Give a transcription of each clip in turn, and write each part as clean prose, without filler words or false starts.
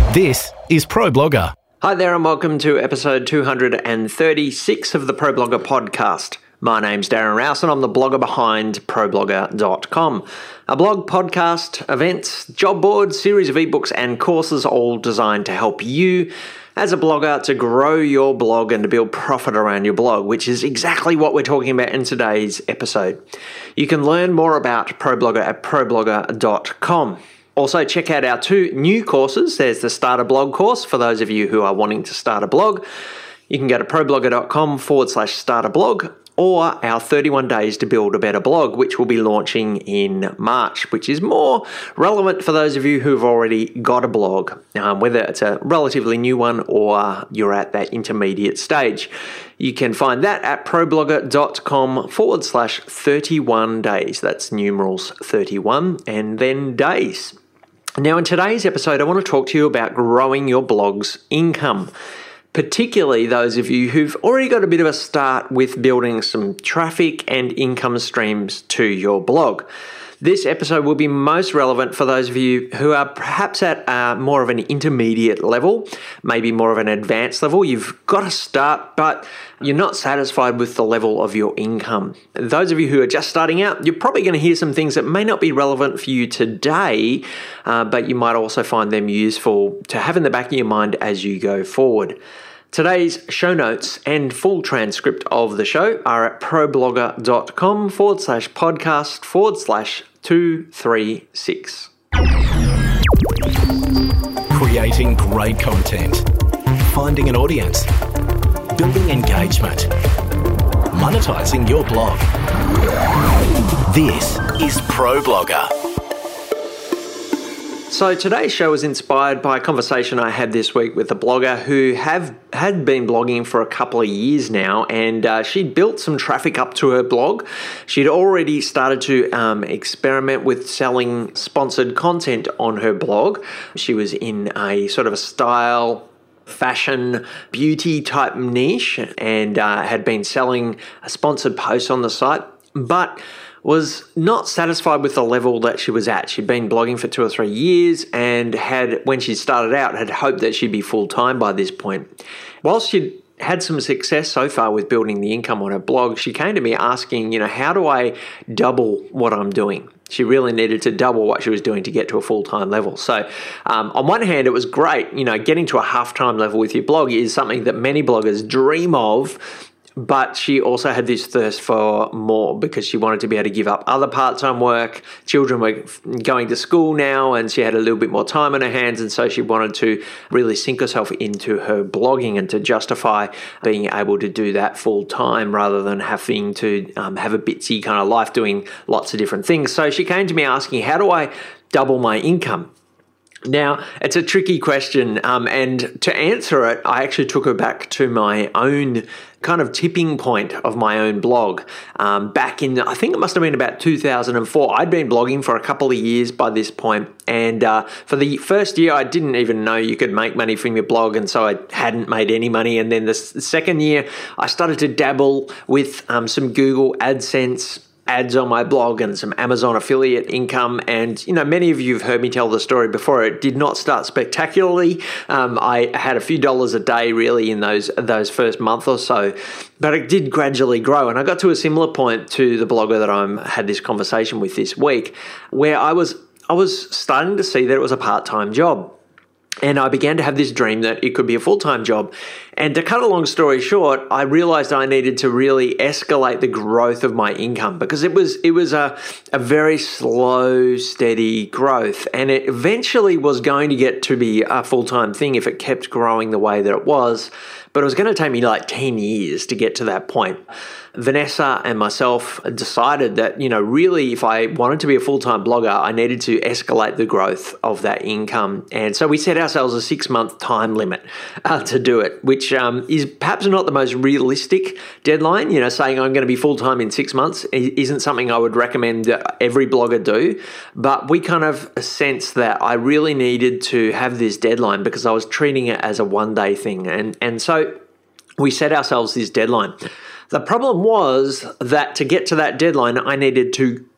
This is ProBlogger. Hi there and welcome to episode 236 of the ProBlogger podcast. My name's Darren Rouse and I'm the blogger behind ProBlogger.com. A blog, podcast, events, job boards, series of ebooks and courses all designed to help you as a blogger to grow your blog and to build profit around your blog, which is exactly what we're talking about in today's episode. You can learn more about ProBlogger at ProBlogger.com. Also, check out our two new courses. There's the Start a Blog course for those of you who are wanting to start a blog. You can go to ProBlogger.com/start a blog, or our 31 days to build a better blog, which will be launching in March, which is more relevant for those of you who've already got a blog, whether it's a relatively new one or you're at that intermediate stage. You can find that at ProBlogger.com/31 days. That's numerals 31 and then days. Now, in today's episode, I want to talk to you about growing your blog's income, particularly those of you who've already got a bit of a start with building some traffic and income streams to your blog. This episode will be most relevant for those of you who are perhaps at more of an intermediate level, maybe more of an advanced level. You've got to start, but you're not satisfied with the level of your income. Those of you who are just starting out, you're probably going to hear some things that may not be relevant for you today, but you might also find them useful to have in the back of your mind as you go forward. Today's show notes and full transcript of the show are at ProBlogger.com/podcast/236. Creating great content, finding an audience, building engagement, monetizing your blog. This is ProBlogger. So today's show was inspired by a conversation I had this week with a blogger who had been blogging for a couple of years now, and she'd built some traffic up to her blog. She'd already started to experiment with selling sponsored content on her blog. She was in a sort of a style, fashion, beauty type niche and had been selling sponsored posts on the site, but was not satisfied with the level that she was at. She'd been blogging for 2 or 3 years and when she started out, had hoped that she'd be full-time by this point. Whilst she'd had some success so far with building the income on her blog, she came to me asking, how do I double what I'm doing? She really needed to double what she was doing to get to a full-time level. So on one hand, it was great. Getting to a half-time level with your blog is something that many bloggers dream of. But she also had this thirst for more because she wanted to be able to give up other part-time work. Children were going to school now and she had a little bit more time on her hands, and so she wanted to really sink herself into her blogging and to justify being able to do that full-time rather than having to have a bitsy kind of life doing lots of different things. So she came to me asking, how do I double my income? Now, it's a tricky question, and to answer it, I actually took her back to my own kind of tipping point of my own blog. Back in, I think it must have been about 2004. I'd been blogging for a couple of years by this point, and for the first year, I didn't even know you could make money from your blog, and so I hadn't made any money. And then the second year, I started to dabble with some Google AdSense ads on my blog and some Amazon affiliate income. And, many of you have heard me tell the story before. It did not start spectacularly. I had a few dollars a day really in those first month or so, but it did gradually grow. And I got to a similar point to the blogger that I had this conversation with this week, where I was starting to see that it was a part-time job. And I began to have this dream that it could be a full-time job. And to cut a long story short, I realized I needed to really escalate the growth of my income because it was a very slow, steady growth. And it eventually was going to get to be a full-time thing if it kept growing the way that it was. But it was going to take me like 10 years to get to that point. Vanessa and myself decided that, really if I wanted to be a full-time blogger, I needed to escalate the growth of that income. And so we set ourselves a 6-month time limit to do it, which is perhaps not the most realistic deadline. Saying I'm going to be full-time in 6 months isn't something I would recommend that every blogger do. But we kind of sensed that I really needed to have this deadline because I was treating it as a one-day thing. And so we set ourselves this deadline. The problem was that to get to that deadline, I needed to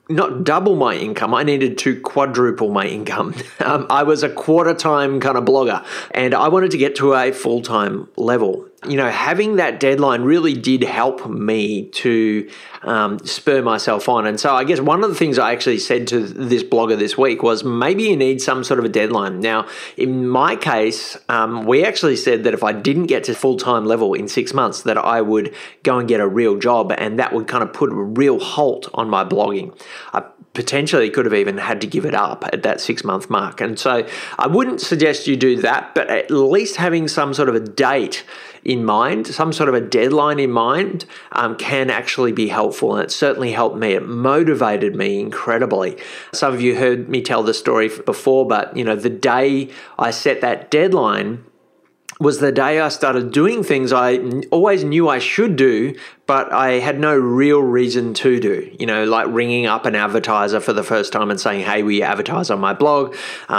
not double my income, I needed to quadruple my income. I was a quarter-time kind of blogger, and I wanted to get to a full-time level. Having that deadline really did help me to spur myself on. And so I guess one of the things I actually said to this blogger this week was maybe you need some sort of a deadline. Now, in my case, we actually said that if I didn't get to full-time level in 6 months, that I would go and get a real job, and that would kind of put a real halt on my blogging. I potentially could have even had to give it up at that 6-month mark. And so I wouldn't suggest you do that, but at least having some sort of a date in mind, some sort of a deadline in mind, can actually be helpful. And it certainly helped me. It motivated me incredibly. Some of you heard me tell the story before, but the day I set that deadline was the day I started doing things I always knew I should do, but I had no real reason to do, like ringing up an advertiser for the first time and saying, hey, will you advertise on my blog?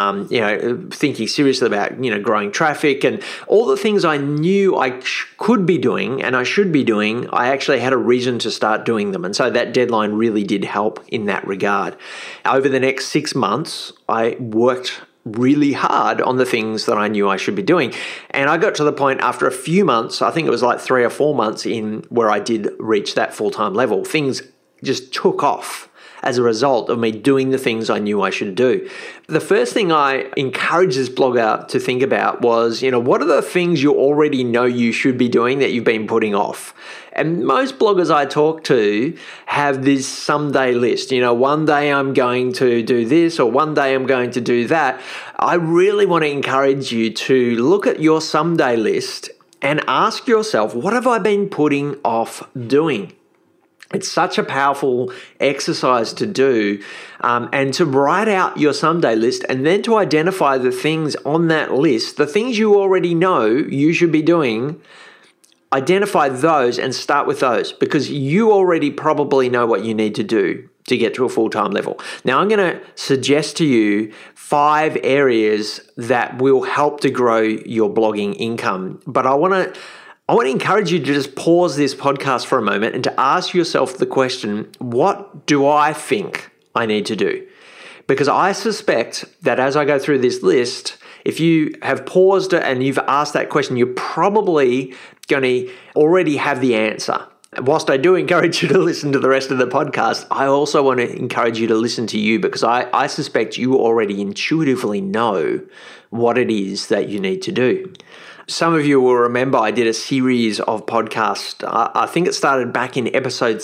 Thinking seriously about, growing traffic and all the things I knew I could be doing and I should be doing, I actually had a reason to start doing them. And so that deadline really did help in that regard. Over the next 6 months, I worked really hard on the things that I knew I should be doing. And I got to the point after a few months, I think it was like 3 or 4 months in, where I did reach that full-time level. Things just took off as a result of me doing the things I knew I should do. The first thing I encouraged this blogger to think about was, what are the things you already know you should be doing that you've been putting off? And most bloggers I talk to have this someday list. One day I'm going to do this, or one day I'm going to do that. I really want to encourage you to look at your someday list and ask yourself, what have I been putting off doing? It's such a powerful exercise to do, and to write out your someday list and then to identify the things on that list, the things you already know you should be doing. Identify those and start with those, because you already probably know what you need to do to get to a full-time level. Now, I'm going to suggest to you 5 areas that will help to grow your blogging income, but I want to encourage you to just pause this podcast for a moment and to ask yourself the question, what do I think I need to do? Because I suspect that as I go through this list, if you have paused and you've asked that question, you're probably going to already have the answer. Whilst I do encourage you to listen to the rest of the podcast, I also want to encourage you to listen to you, because I suspect you already intuitively know what it is that you need to do. Some of you will remember I did a series of podcasts. I think it started back in episode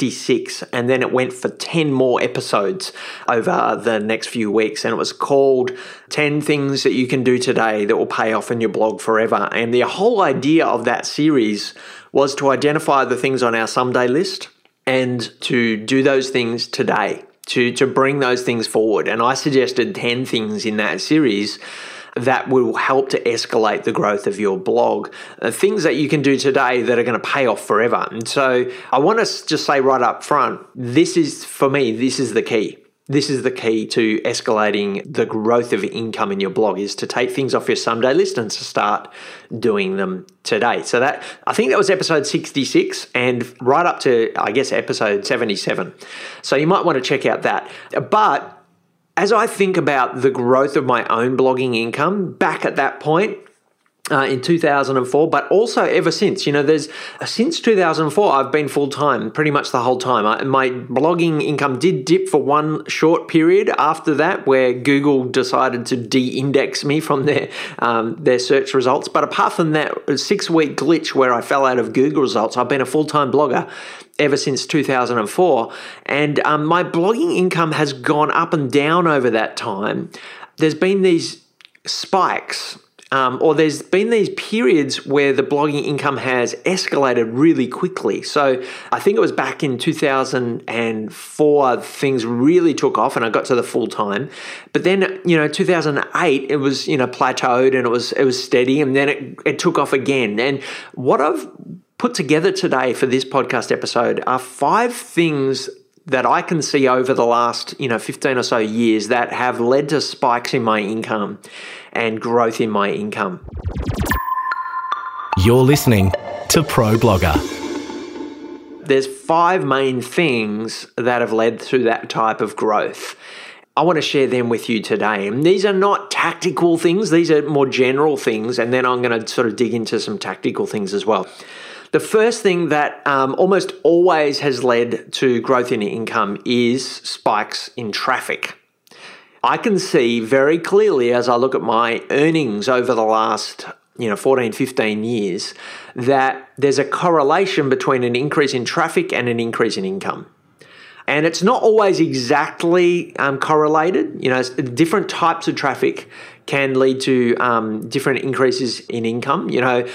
66, and then it went for 10 more episodes over the next few weeks. And it was called 10 Things That You Can Do Today That Will Pay Off in Your Blog Forever. And the whole idea of that series was to identify the things on our someday list and to do those things today, to bring those things forward. And I suggested 10 things in that series that will help to escalate the growth of your blog. Things that you can do today that are going to pay off forever. And so I want to just say right up front, this is, for me, this is the key. This is the key to escalating the growth of income in your blog, is to take things off your someday list and to start doing them today. So that, I think that was episode 66 and right up to, I guess, episode 77. So you might want to check out that. But as I think about the growth of my own blogging income back at that point in 2004, but also ever since, since 2004, I've been full-time pretty much the whole time. My blogging income did dip for one short period after that, where Google decided to de-index me from their search results. But apart from that, a 6-week glitch where I fell out of Google results, I've been a full-time blogger ever since 2004. And my blogging income has gone up and down over that time. There's been these spikes, or there's been these periods where the blogging income has escalated really quickly. So I think it was back in 2004, things really took off and I got to the full time. But then, 2008, it was, plateaued and it was steady, and then it took off again. And what I've put together today for this podcast episode are 5 things that I can see over the last, 15 or so years that have led to spikes in my income and growth in my income. You're listening to Pro Blogger. there's 5 main things that have led to that type of growth. I want to share them with you today. And these are not tactical things. These are more general things. And then I'm going to sort of dig into some tactical things as well. The first thing that almost always has led to growth in income is spikes in traffic. I can see very clearly as I look at my earnings over the last 14, 15 years, that there's a correlation between an increase in traffic and an increase in income. And it's not always exactly correlated. Different types of traffic can lead to different increases in income.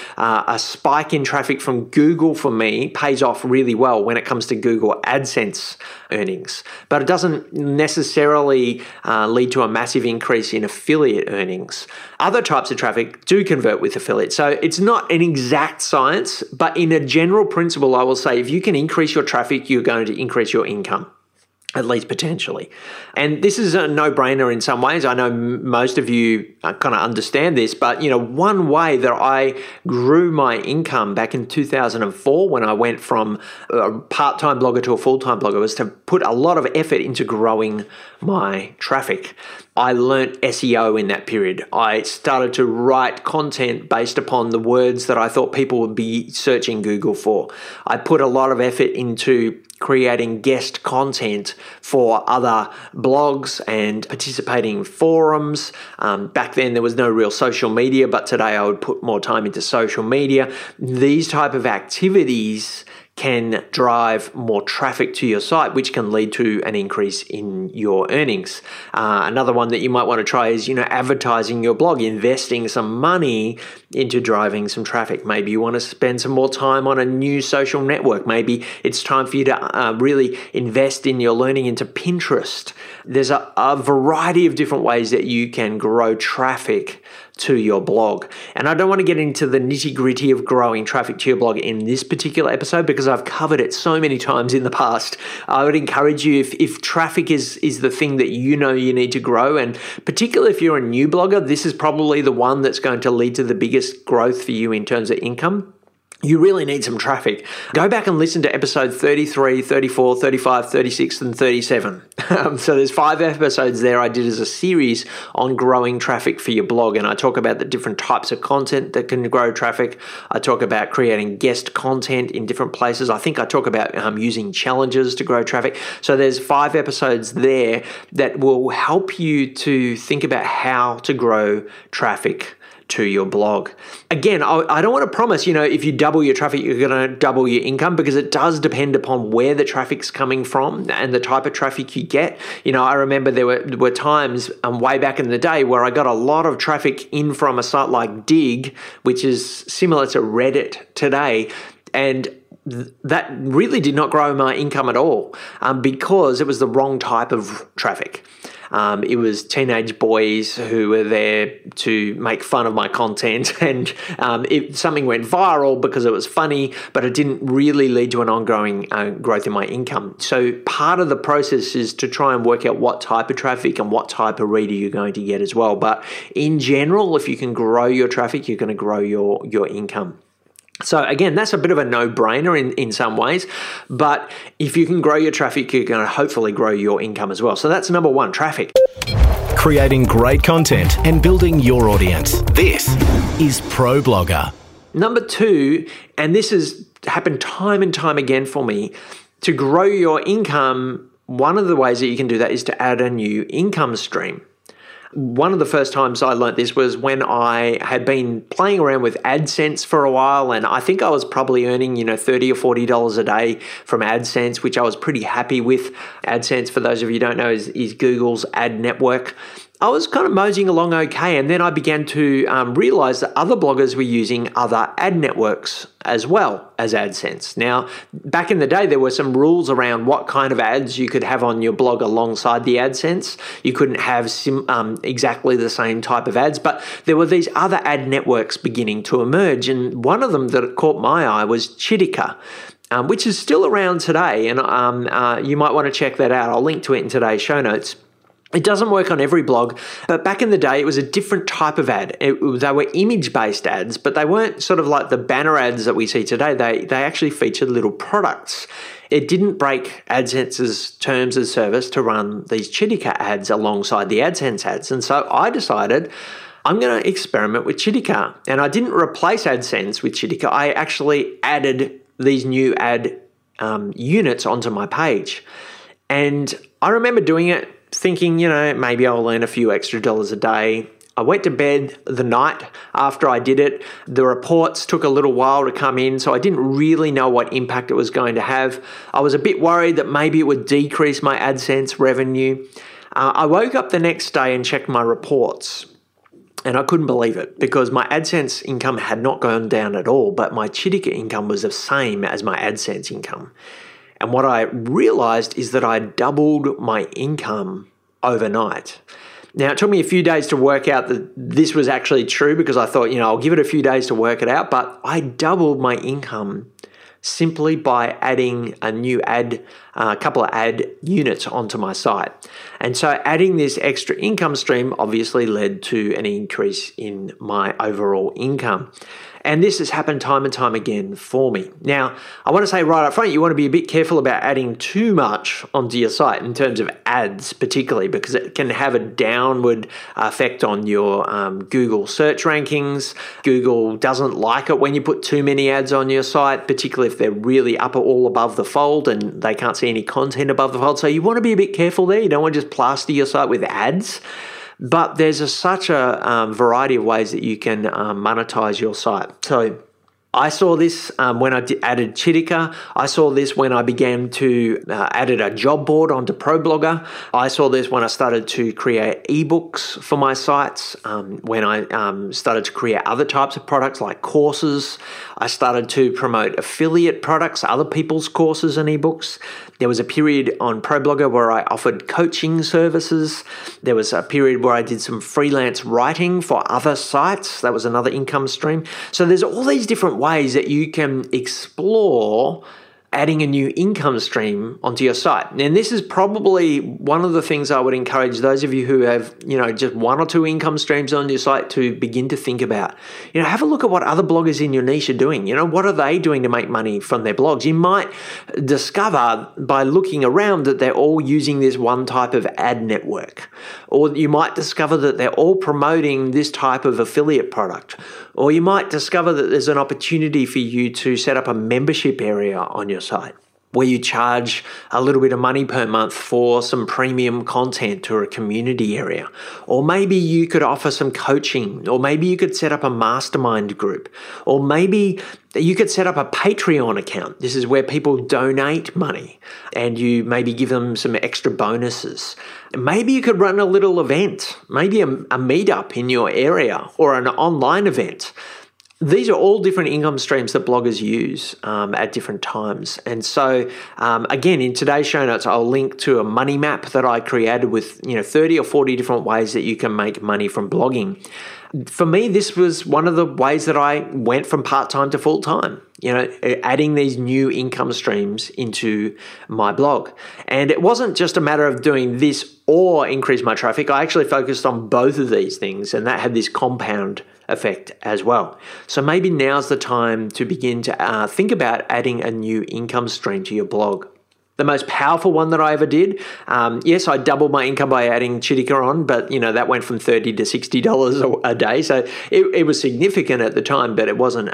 A spike in traffic from Google for me pays off really well when it comes to Google AdSense earnings, but it doesn't necessarily lead to a massive increase in affiliate earnings. Other types of traffic do convert with affiliates. So it's not an exact science, but in a general principle, I will say if you can increase your traffic, you're going to increase your income. At least potentially. And this is a no-brainer in some ways. I know most of you kind of understand this, but one way that I grew my income back in 2004 when I went from a part-time blogger to a full-time blogger was to put a lot of effort into growing my traffic. I learnt SEO in that period. I started to write content based upon the words that I thought people would be searching Google for. I put a lot of effort into creating guest content for other blogs and participating in forums. Back then there was no real social media, but today I would put more time into social media. These type of activities can drive more traffic to your site, which can lead to an increase in your earnings. Another one that you might want to try is, advertising your blog, investing some money into driving some traffic. Maybe you want to spend some more time on a new social network. Maybe it's time for you to really invest in your learning into Pinterest. There's a variety of different ways that you can grow traffic to your blog. And I don't want to get into the nitty-gritty of growing traffic to your blog in this particular episode because I've covered it so many times in the past. I would encourage you, if traffic is the thing that you need to grow, and particularly if you're a new blogger, this is probably the one that's going to lead to the biggest growth for you in terms of income. You really need some traffic. Go back and listen to episode 33, 34, 35, 36, and 37. So there's 5 episodes there I did as a series on growing traffic for your blog. And I talk about the different types of content that can grow traffic. I talk about creating guest content in different places. I think I talk about using challenges to grow traffic. So there's 5 episodes there that will help you to think about how to grow traffic to your blog. Again, I don't want to promise, if you double your traffic, you're going to double your income, because it does depend upon where the traffic's coming from and the type of traffic you get. I remember there were times way back in the day where I got a lot of traffic in from a site like Digg, which is similar to Reddit today, and that really did not grow my income at all because it was the wrong type of traffic. It was teenage boys who were there to make fun of my content, and something went viral because it was funny, but it didn't really lead to an ongoing growth in my income. So part of the process is to try and work out what type of traffic and what type of reader you're going to get as well. But in general, if you can grow your traffic, you're going to grow your income. So again, that's a bit of a no-brainer in some ways, but if you can grow your traffic, you're going to hopefully grow your income as well. So that's number 1, traffic. Creating great content and building your audience. This is ProBlogger. Number 2, and this has happened time and time again for me, to grow your income, one of the ways that you can do that is to add a new income stream. One of the first times I learned this was when I had been playing around with AdSense for a while, and I think I was probably earning, $30 or $40 a day from AdSense, which I was pretty happy with. AdSense, for those of you who don't know, is Google's ad network. I was kind of moseying along okay, and then I began to realize that other bloggers were using other ad networks as well as AdSense. Now, back in the day, there were some rules around what kind of ads you could have on your blog alongside the AdSense. You couldn't have exactly the same type of ads, but there were these other ad networks beginning to emerge, and one of them that caught my eye was Chitika, which is still around today, and you might want to check that out. I'll link to it in today's show notes. It doesn't work on every blog, but back in the day, it was a different type of ad. They were image-based ads, but they weren't sort of like the banner ads that we see today. They actually featured little products. It didn't break AdSense's terms of service to run these Chitika ads alongside the AdSense ads. And so I decided I'm going to experiment with Chitika. And I didn't replace AdSense with Chitika. I actually added these new ad units onto my page. And I remember doing it, thinking, maybe I'll earn a few extra dollars a day. I went to bed the night after I did it. The reports took a little while to come in, so I didn't really know what impact it was going to have. I was a bit worried that maybe it would decrease my AdSense revenue. I woke up the next day and checked my reports, and I couldn't believe it because my AdSense income had not gone down at all, but my Chitika income was the same as my AdSense income. And what I realized is that I doubled my income overnight. Now, it took me a few days to work out that this was actually true because I thought, I'll give it a few days to work it out, but I doubled my income simply by adding a couple of ad units onto my site. And so adding this extra income stream obviously led to an increase in my overall income. And this has happened time and time again for me. Now, I want to say right up front, you want to be a bit careful about adding too much onto your site in terms of ads, particularly because it can have a downward effect on your Google search rankings. Google doesn't like it when you put too many ads on your site, particularly if they're really up all above the fold and they can't see any content above the fold. So you want to be a bit careful there. You don't want to just plaster your site with ads. But there's such a variety of ways that you can monetize your site. So I saw this when I added Chitika. I saw this when I began to added a job board onto ProBlogger. I saw this when I started to create ebooks for my sites, when I started to create other types of products like courses. I started to promote affiliate products, other people's courses and ebooks. There was a period on ProBlogger where I offered coaching services. There was a period where I did some freelance writing for other sites. That was another income stream. So there's all these different ways that you can explore adding a new income stream onto your site. And this is probably one of the things I would encourage those of you who have, just one or two income streams on your site to begin to think about. Have a look at what other bloggers in your niche are doing. What are they doing to make money from their blogs? You might discover by looking around that they're all using this one type of ad network. Or you might discover that they're all promoting this type of affiliate product. Or you might discover that there's an opportunity for you to set up a membership area on your site where you charge a little bit of money per month for some premium content or a community area. Or maybe you could offer some coaching, or maybe you could set up a mastermind group, or maybe you could set up a Patreon account. This is where people donate money and you maybe give them some extra bonuses. Maybe you could run a little event, maybe a meetup in your area or an online event. These are all different income streams that bloggers use at different times. And so, again, in today's show notes, I'll link to a money map that I created with 30 or 40 different ways that you can make money from blogging. For me, this was one of the ways that I went from part-time to full-time, adding these new income streams into my blog. And it wasn't just a matter of doing this or increase my traffic. I actually focused on both of these things, and that had this compound effect as well. So maybe now's the time to begin to think about adding a new income stream to your blog. The most powerful one that I ever did, yes, I doubled my income by adding Chitika on, but that went from $30 to $60 a day. So it was significant at the time, but it wasn't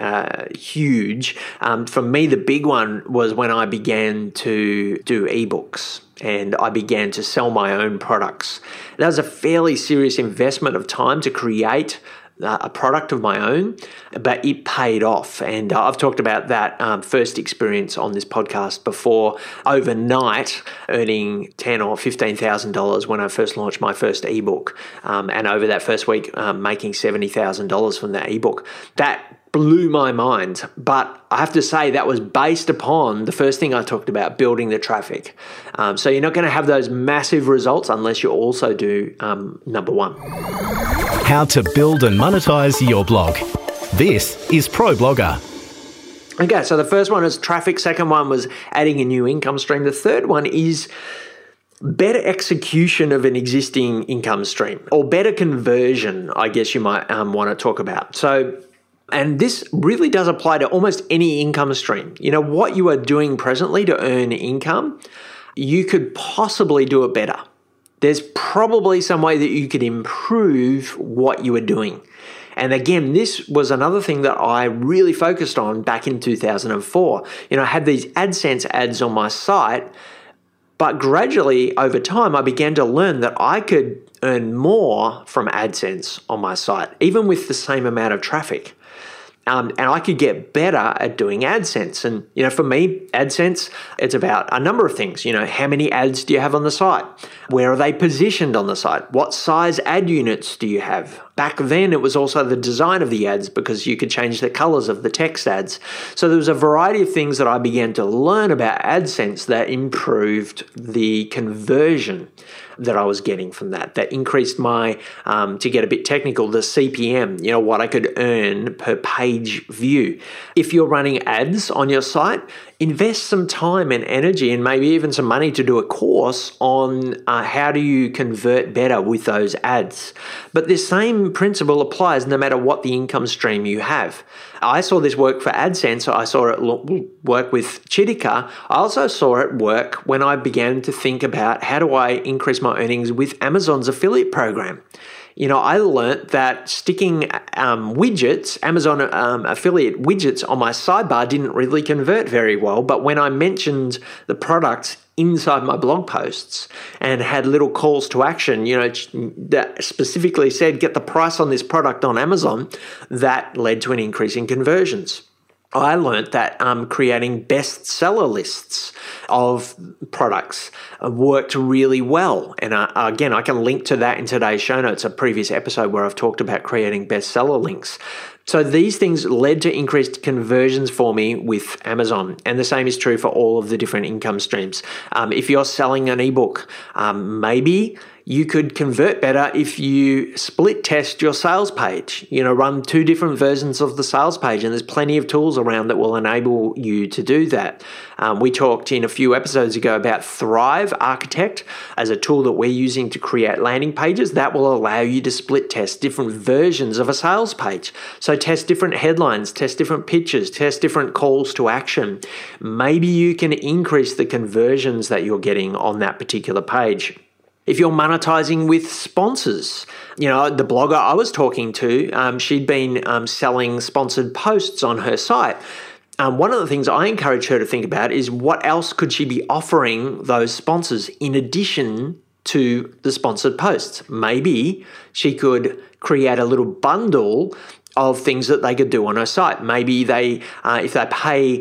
huge. For me, the big one was when I began to do ebooks and I began to sell my own products. That was a fairly serious investment of time to create a product of my own, but it paid off. And I've talked about that first experience on this podcast before, overnight earning $10,000 or $15,000 when I first launched my first ebook. And over that first week, making $70,000 from the ebook. That blew my mind. But I have to say that was based upon the first thing I talked about, building the traffic. So you're not going to have those massive results unless you also do number one. How to build and monetize your blog. This is ProBlogger. Okay, so the first one is traffic. Second one was adding a new income stream. The third one is better execution of an existing income stream, or better conversion, I guess you might want to talk about. So, and this really does apply to almost any income stream. What you are doing presently to earn income, you could possibly do it better. There's probably some way that you could improve what you are doing. And again, this was another thing that I really focused on back in 2004. I had these AdSense ads on my site, but gradually over time, I began to learn that I could earn more from AdSense on my site, even with the same amount of traffic. And I could get better at doing AdSense. And, for me, AdSense, it's about a number of things. How many ads do you have on the site? Where are they positioned on the site? What size ad units do you have? Back then, it was also the design of the ads, because you could change the colors of the text ads. So there was a variety of things that I began to learn about AdSense that improved the conversion that I was getting from that increased my, to get a bit technical, the CPM, what I could earn per page view. If you're running ads on your site, invest some time and energy and maybe even some money to do a course on how do you convert better with those ads. But this same principle applies no matter what the income stream you have. I saw this work for AdSense. I saw it work with Chitika. I also saw it work when I began to think about how do I increase my earnings with Amazon's affiliate program. I learnt that sticking widgets, Amazon affiliate widgets on my sidebar didn't really convert very well. But when I mentioned the products inside my blog posts and had little calls to action, that specifically said, get the price on this product on Amazon, that led to an increase in conversions. I learned that creating bestseller lists of products worked really well. And again, I can link to that in today's show notes, a previous episode where I've talked about creating bestseller links. So these things led to increased conversions for me with Amazon. And the same is true for all of the different income streams. If you're selling an ebook, maybe you could convert better if you split test your sales page, run two different versions of the sales page, and there's plenty of tools around that will enable you to do that. We talked in a few episodes ago about Thrive Architect as a tool that we're using to create landing pages that will allow you to split test different versions of a sales page. So test different headlines, test different pictures, test different calls to action. Maybe you can increase the conversions that you're getting on that particular page. If you're monetizing with sponsors, the blogger I was talking to, she'd been selling sponsored posts on her site. One of the things I encourage her to think about is what else could she be offering those sponsors in addition to the sponsored posts. Maybe she could create a little bundle of things that they could do on her site. Maybe they, if they pay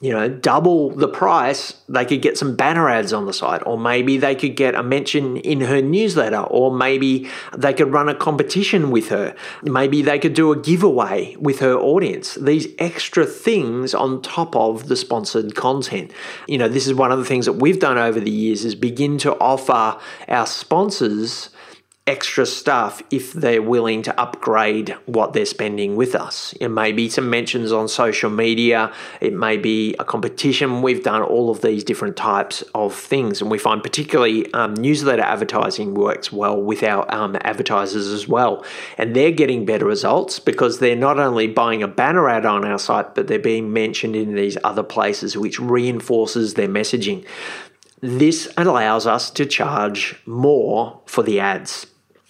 double the price, they could get some banner ads on the site, or maybe they could get a mention in her newsletter, or maybe they could run a competition with her. Maybe they could do a giveaway with her audience. These extra things on top of the sponsored content. This is one of the things that we've done over the years is begin to offer our sponsors extra stuff if they're willing to upgrade what they're spending with us. It may be some mentions on social media. It may be a competition. We've done all of these different types of things. And we find particularly newsletter advertising works well with our advertisers as well. And they're getting better results because they're not only buying a banner ad on our site, but they're being mentioned in these other places, which reinforces their messaging. This allows us to charge more for the ads.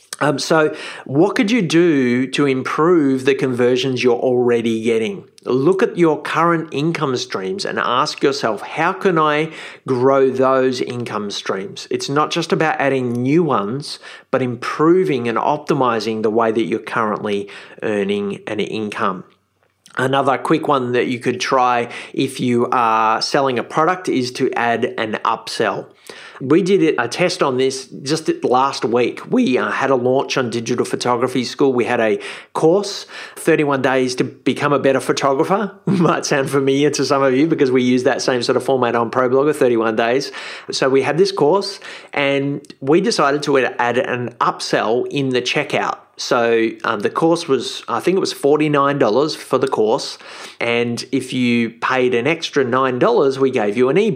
So what could you do to improve the conversions you're already getting? Look at your current income streams and ask yourself, how can I grow those income streams? It's not just about adding new ones, but improving and optimizing the way that you're currently earning an income. Another quick one that you could try if you are selling a product is to add an upsell. We did a test on this just last week. We had a launch on Digital Photography School. We had a course, 31 days to become a better photographer. Might sound familiar to some of you because we use that same sort of format on ProBlogger, 31 days. So we had this course and we decided to add an upsell in the checkout. So the course was, I think it was $49 for the course. And if you paid an extra $9, we gave you an ebook.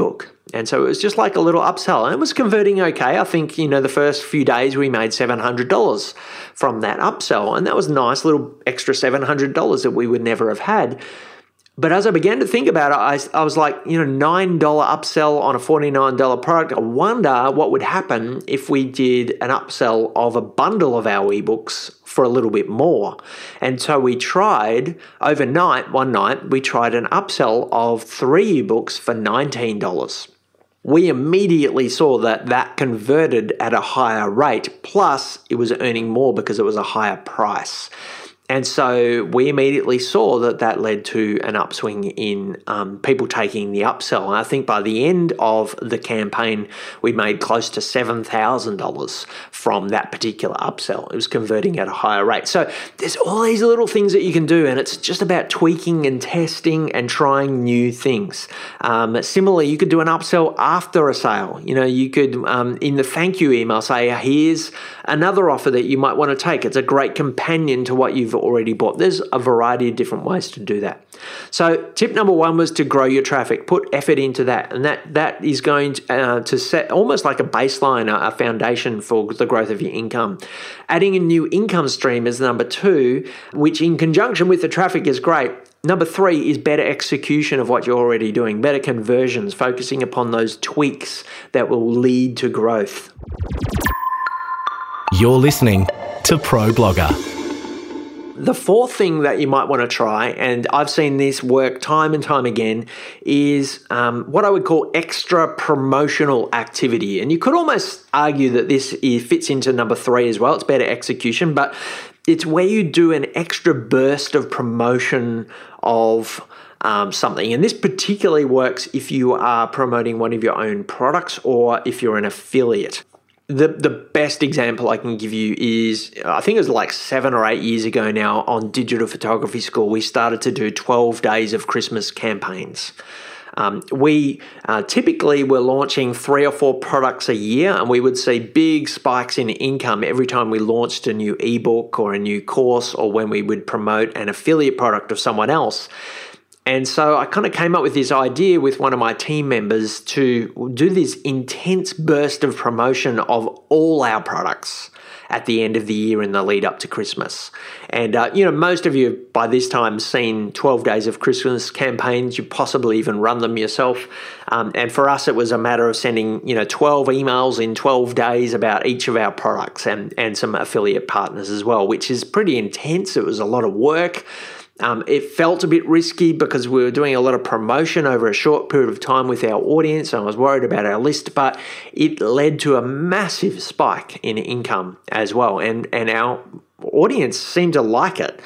And so it was just like a little upsell, and it was converting okay. I think, the first few days we made $700 from that upsell, and that was a nice little extra $700 that we would never have had. But as I began to think about it, I was like, $9 upsell on a $49 product. I wonder what would happen if we did an upsell of a bundle of our ebooks for a little bit more. And so we tried overnight, one night, we tried an upsell of 3 ebooks for $19. We immediately saw that converted at a higher rate, plus it was earning more because it was a higher price. And so we immediately saw that led to an upswing in people taking the upsell. And I think by the end of the campaign, we made close to $7,000 from that particular upsell. It was converting at a higher rate. So there's all these little things that you can do, and it's just about tweaking and testing and trying new things. Similarly, you could do an upsell after a sale. You could, in the thank you email, say, here's another offer that you might want to take. It's a great companion to what you've already bought. There's a variety of different ways to do that. So tip number 1 was to grow your traffic. Put effort into that. And that is going to set almost like a baseline, a foundation for the growth of your income. Adding a new income stream is number 2, which in conjunction with the traffic is great. Number 3 is better execution of what you're already doing, better conversions, focusing upon those tweaks that will lead to growth. You're listening to Pro Blogger. The 4th thing that you might want to try, and I've seen this work time and time again, is what I would call extra promotional activity. And you could almost argue that this fits into number 3 as well. It's better execution, but it's where you do an extra burst of promotion of something. And this particularly works if you are promoting one of your own products or if you're an affiliate. The best example I can give you is, I think it was like 7 or 8 years ago now on Digital Photography School, we started to do 12 days of Christmas campaigns. We typically were launching 3 or 4 products a year, and we would see big spikes in income every time we launched a new ebook or a new course, or when we would promote an affiliate product of someone else. And so I kind of came up with this idea with one of my team members to do this intense burst of promotion of all our products at the end of the year in the lead up to Christmas. And, most of you by this time seen 12 Days of Christmas campaigns. You possibly even run them yourself. And for us, it was a matter of sending, 12 emails in 12 days about each of our products and some affiliate partners as well, which is pretty intense. It was a lot of work. It felt a bit risky because we were doing a lot of promotion over a short period of time with our audience, and I was worried about our list, but it led to a massive spike in income as well, and our audience seemed to like it.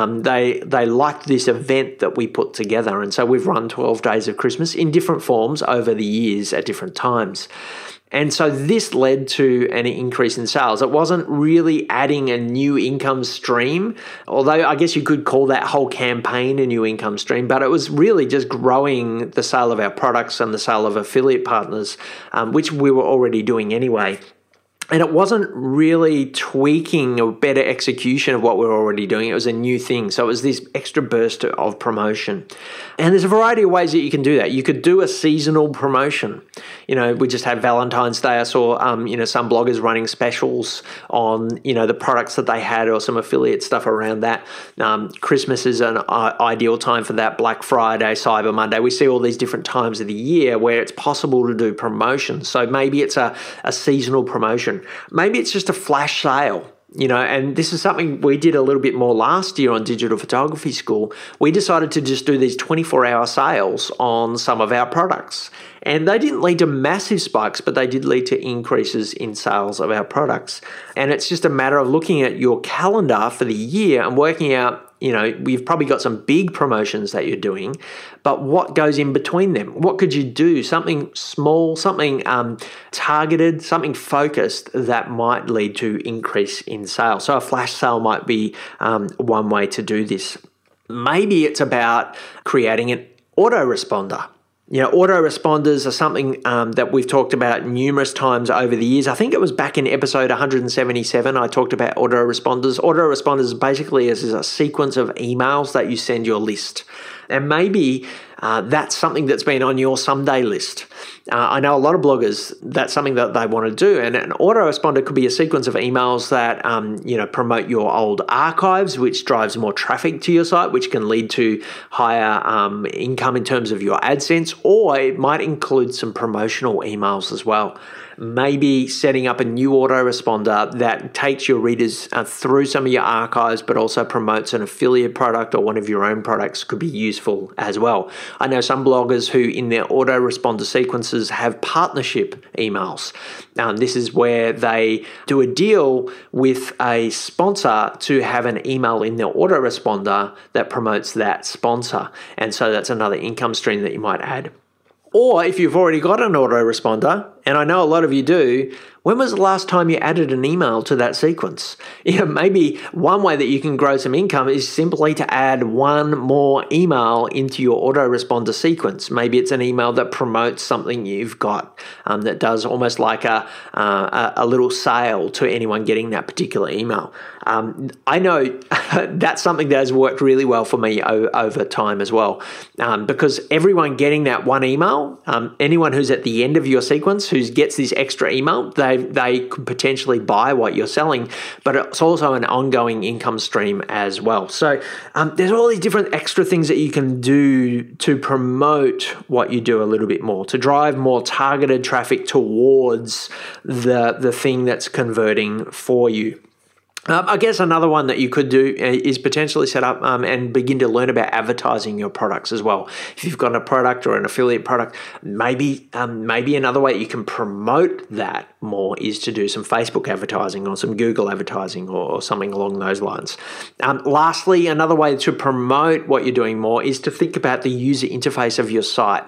They liked this event that we put together, and so we've run 12 Days of Christmas in different forms over the years at different times. And so this led to an increase in sales. It wasn't really adding a new income stream, although I guess you could call that whole campaign a new income stream, but it was really just growing the sale of our products and the sale of affiliate partners, which we were already doing anyway. And it wasn't really tweaking a better execution of what we were already doing. It was a new thing. So it was this extra burst of promotion. And there's a variety of ways that you can do that. You could do a seasonal promotion. We just had Valentine's Day. I saw, some bloggers running specials on, the products that they had or some affiliate stuff around that. Christmas is an ideal time for that. Black Friday, Cyber Monday. We see all these different times of the year where it's possible to do promotions. So maybe it's a seasonal promotion. Maybe it's just a flash sale, and this is something we did a little bit more last year on Digital Photography School. We decided to just do these 24-hour sales on some of our products. And they didn't lead to massive spikes, but they did lead to increases in sales of our products. And it's just a matter of looking at your calendar for the year and working out, you've probably got some big promotions that you're doing, but what goes in between them? What could you do? Something small, something targeted, something focused that might lead to increase in sales. So a flash sale might be one way to do this. Maybe it's about creating an autoresponder. Autoresponders are something that we've talked about numerous times over the years. I think it was back in episode 177, I talked about autoresponders. Autoresponders basically is a sequence of emails that you send your list. And maybe that's something that's been on your someday list. I know a lot of bloggers, that's something that they want to do. And an autoresponder could be a sequence of emails that, promote your old archives, which drives more traffic to your site, which can lead to higher income in terms of your AdSense, or it might include some promotional emails as well. Maybe setting up a new autoresponder that takes your readers through some of your archives, but also promotes an affiliate product or one of your own products could be useful as well. I know some bloggers who in their autoresponder sequences have partnership emails. This is where they do a deal with a sponsor to have an email in their autoresponder that promotes that sponsor. And so that's another income stream that you might add. Or if you've already got an autoresponder, and I know a lot of you do, when was the last time you added an email to that sequence? Maybe one way that you can grow some income is simply to add one more email into your autoresponder sequence. Maybe it's an email that promotes something you've got that does almost like a little sale to anyone getting that particular email. I know that's something that has worked really well for me over time as well, because everyone getting that one email, anyone who's at the end of your sequence who gets this extra email, they could potentially buy what you're selling, but it's also an ongoing income stream as well. So there's all these different extra things that you can do to promote what you do a little bit more, to drive more targeted traffic towards the thing that's converting for you. I guess another one that you could do is potentially set up and begin to learn about advertising your products as well. If you've got a product or an affiliate product, maybe another way you can promote that more is to do some Facebook advertising or some Google advertising or something along those lines. Lastly, another way to promote what you're doing more is to think about the user interface of your site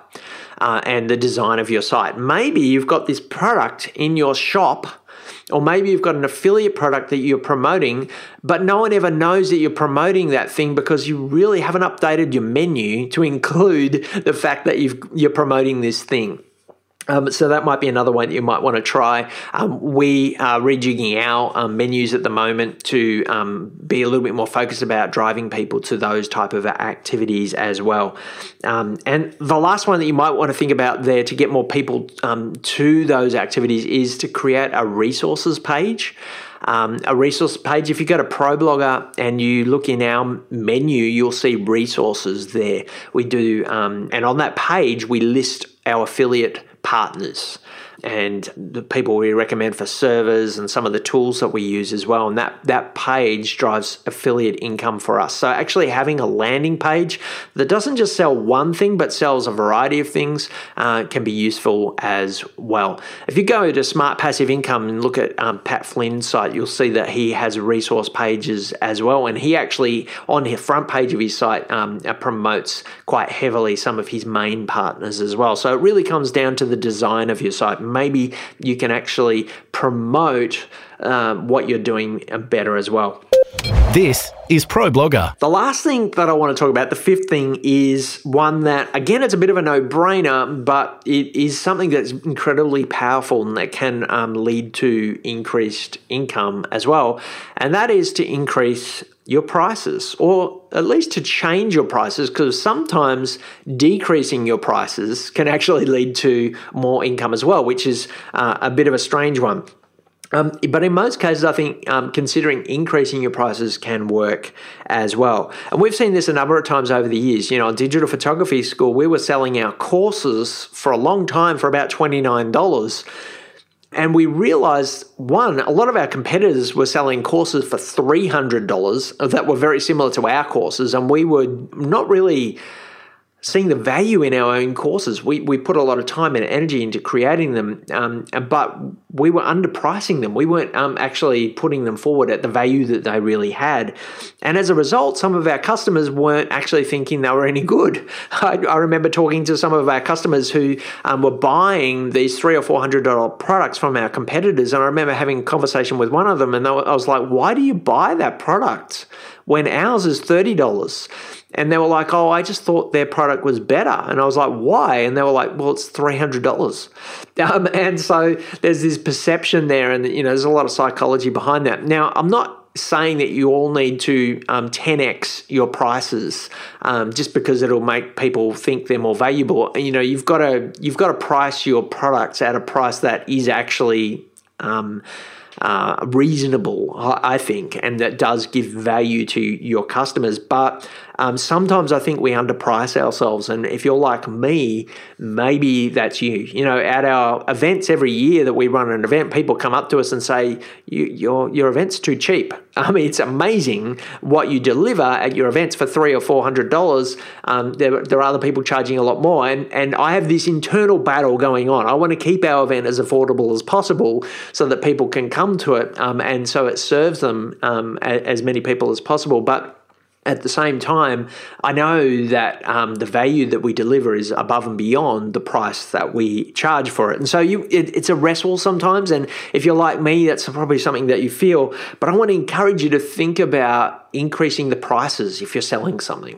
and the design of your site. Maybe you've got this product in your shop, or maybe you've got an affiliate product that you're promoting, but no one ever knows that you're promoting that thing because you really haven't updated your menu to include the fact that you're promoting this thing. So that might be another one that you might want to try. We are rejigging our menus at the moment to be a little bit more focused about driving people to those type of activities as well. And the last one that you might want to think about there to get more people to those activities is to create a resources page. A resource page, if you go to ProBlogger and you look in our menu, you'll see resources there. We do, and on that page, we list our affiliate partners and the people we recommend for servers and some of the tools that we use as well. And that page drives affiliate income for us. So actually having a landing page that doesn't just sell one thing, but sells a variety of things can be useful as well. If you go to Smart Passive Income and look at Pat Flynn's site, you'll see that he has resource pages as well. And he actually, on the front page of his site, promotes quite heavily some of his main partners as well. So it really comes down to the design of your site. Maybe you can actually promote what you're doing better as well. This is ProBlogger. The last thing that I want to talk about, the fifth thing, is one that, again, it's a bit of a no-brainer, but it is something that's incredibly powerful and that can lead to increased income as well. And that is to increase your prices, or at least to change your prices, because sometimes decreasing your prices can actually lead to more income as well, which is a bit of a strange one. But in most cases, I think considering increasing your prices can work as well. And we've seen this a number of times over the years. You know, at Digital Photography School, we were selling our courses for a long time for about $29. And we realized, one, a lot of our competitors were selling courses for $300 that were very similar to our courses, and we were not really seeing the value in our own courses. We put a lot of time and energy into creating them, but we were underpricing them. We weren't actually putting them forward at the value that they really had. And as a result, some of our customers weren't actually thinking they were any good. I remember talking to some of our customers who were buying these $300 or $400 products from our competitors. And I remember having a conversation with one of them, and I was like, why do you buy that product when ours is $30? And they were like, oh, I just thought their product was better. And I was like, why? And they were like, well, it's $300. And so there's this perception there, and you know, there's a lot of psychology behind that. Now, I'm not saying that you all need to 10x your prices just because it'll make people think they're more valuable. You've got to price your products at a price that is actually reasonable, I think, and that does give value to your customers. But sometimes I think we underprice ourselves, and if you're like me, maybe that's you. At our events every year that we run an event, people come up to us and say, your event's too cheap. I mean, it's amazing what you deliver at your events for $300 or $400. There are other people charging a lot more, and I have this internal battle going on. I want to keep our event as affordable as possible so that people can come to it, and so it serves them as many people as possible. But at the same time, I know that the value that we deliver is above and beyond the price that we charge for it. And so it's a wrestle sometimes. And if you're like me, that's probably something that you feel. But I want to encourage you to think about increasing the prices if you're selling something.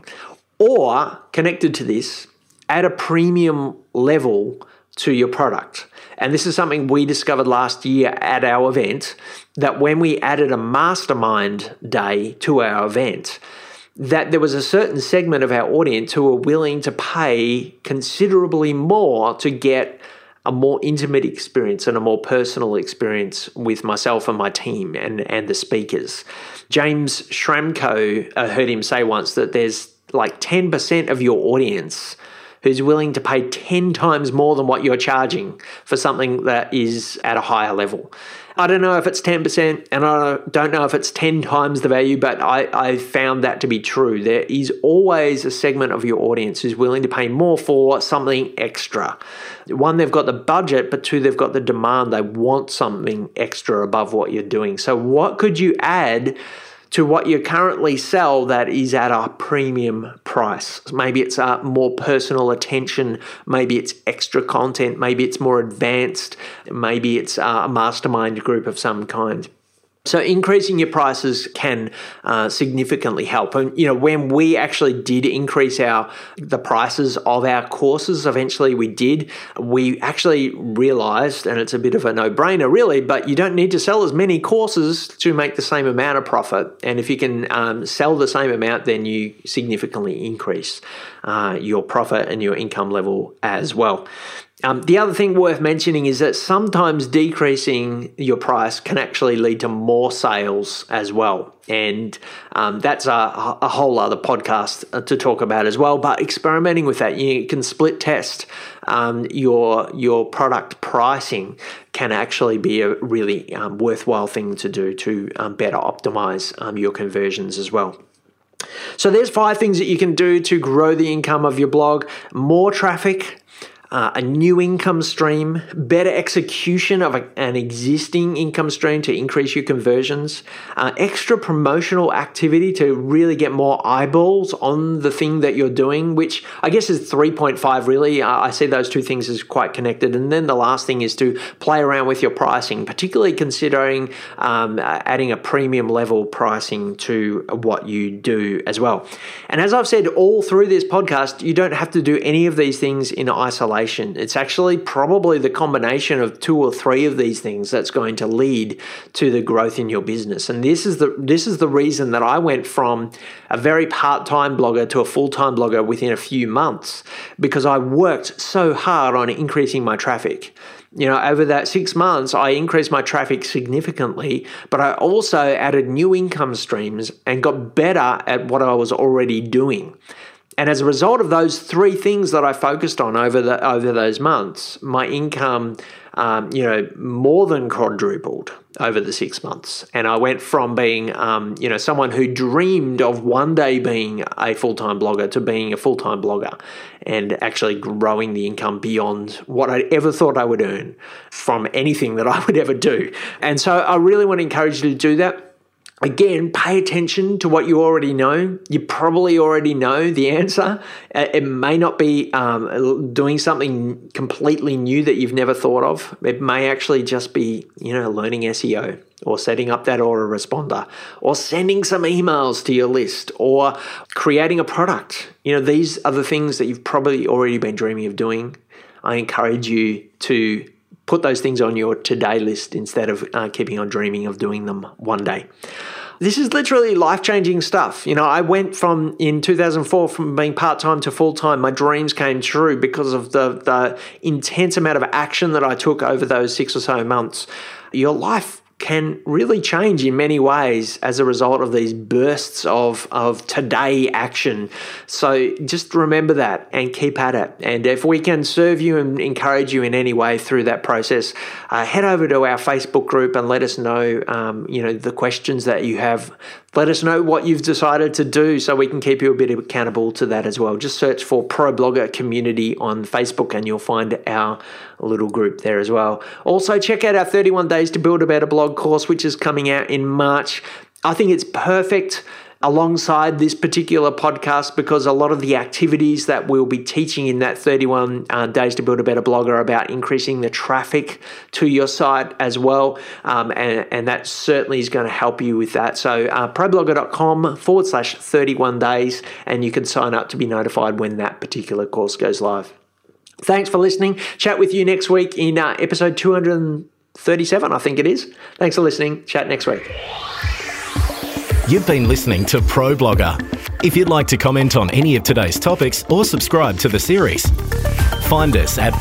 Or, connected to this, add a premium level to your product. And this is something we discovered last year at our event, that when we added a mastermind day to our event, that there was a certain segment of our audience who were willing to pay considerably more to get a more intimate experience and a more personal experience with myself and my team and the speakers. James Schramko, I heard him say once that there's like 10% of your audience who's willing to pay 10 times more than what you're charging for something that is at a higher level. I don't know if it's 10%, and I don't know if it's 10 times the value, but I found that to be true. There is always a segment of your audience who's willing to pay more for something extra. One, they've got the budget, but two, they've got the demand. They want something extra above what you're doing. So what could you add to what you currently sell that is at a premium price? Maybe it's more personal attention, maybe it's extra content, maybe it's more advanced, maybe it's a mastermind group of some kind. So increasing your prices can significantly help. And when we actually did increase the prices of our courses, eventually we actually realized, and it's a bit of a no-brainer really, but you don't need to sell as many courses to make the same amount of profit. And if you can sell the same amount, then you significantly increase your profit and your income level as well. The other thing worth mentioning is that sometimes decreasing your price can actually lead to more sales as well. And that's a whole other podcast to talk about as well. But experimenting with that, you can split test your product pricing can actually be a really worthwhile thing to do to better optimize your conversions as well. So there's 5 things that you can do to grow the income of your blog: more traffic, a new income stream, better execution of an existing income stream to increase your conversions, extra promotional activity to really get more eyeballs on the thing that you're doing, which I guess is 3.5 really. I see those 2 things as quite connected. And then the last thing is to play around with your pricing, particularly considering adding a premium level pricing to what you do as well. And as I've said all through this podcast, you don't have to do any of these things in isolation. It's actually probably the combination of 2 or 3 of these things that's going to lead to the growth in your business. And this is the reason that I went from a very part-time blogger to a full-time blogger within a few months, because I worked so hard on increasing my traffic. Over that 6 months, I increased my traffic significantly, but I also added new income streams and got better at what I was already doing. And as a result of those 3 things that I focused on over those months, my income, more than quadrupled over the 6 months. And I went from being, someone who dreamed of one day being a full-time blogger to being a full-time blogger, and actually growing the income beyond what I ever thought I would earn from anything that I would ever do. And so I really want to encourage you to do that. Again, pay attention to what you already know. You probably already know the answer. It may not be doing something completely new that you've never thought of. It may actually just be, learning SEO, or setting up that autoresponder, or sending some emails to your list, or creating a product. These are the things that you've probably already been dreaming of doing. I encourage you to put those things on your today list instead of keeping on dreaming of doing them one day. This is literally life-changing stuff. I went in 2004 from being part-time to full-time. My dreams came true because of the intense amount of action that I took over those 6 or so months. Your life can really change in many ways as a result of these bursts of today action. So just remember that and keep at it. And if we can serve you and encourage you in any way through that process, head over to our Facebook group and let us know, the questions that you have. Let us know what you've decided to do so we can keep you a bit accountable to that as well. Just search for Pro Blogger Community on Facebook and you'll find our little group there as well. Also, check out our 31 Days to Build a Better Blog course, which is coming out in March. I think it's perfect alongside this particular podcast because a lot of the activities that we'll be teaching in that 31 Days to Build a Better Blog are about increasing the traffic to your site as well. And that certainly is going to help you with that. So problogger.com/31 days, and you can sign up to be notified when that particular course goes live. Thanks for listening. Chat with you next week in episode 237, I think it is. Thanks for listening. Chat next week. You've been listening to Pro Blogger. If you'd like to comment on any of today's topics or subscribe to the series, find us at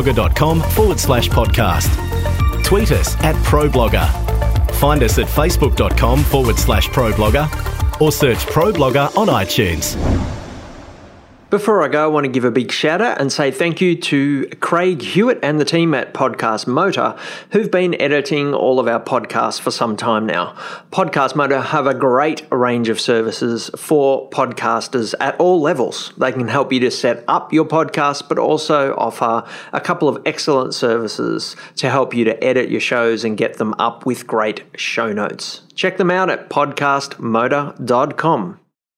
problogger.com/podcast. Tweet us at ProBlogger. Find us at facebook.com/ProBlogger or search Pro Blogger on iTunes. Before I go, I want to give a big shout out and say thank you to Craig Hewitt and the team at Podcast Motor who've been editing all of our podcasts for some time now. Podcast Motor have a great range of services for podcasters at all levels. They can help you to set up your podcast, but also offer a couple of excellent services to help you to edit your shows and get them up with great show notes. Check them out at podcastmotor.com.